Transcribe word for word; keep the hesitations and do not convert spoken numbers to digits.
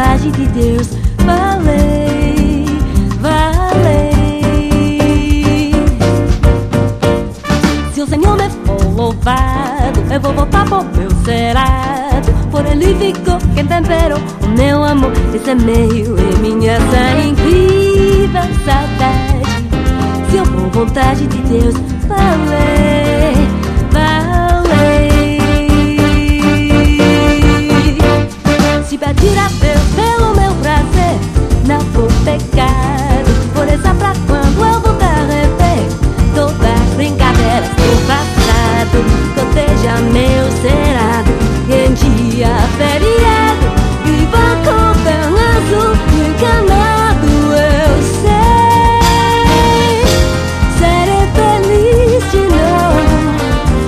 vontade de Deus, falei, falei. Se o Senhor me for louvado, eu vou voltar pro meu cerado. Por ele ficou quem temperou o meu amor e semeio em minha essa incrível saudade. Se eu for vontade de Deus, falei, falei. Se pedir a Deus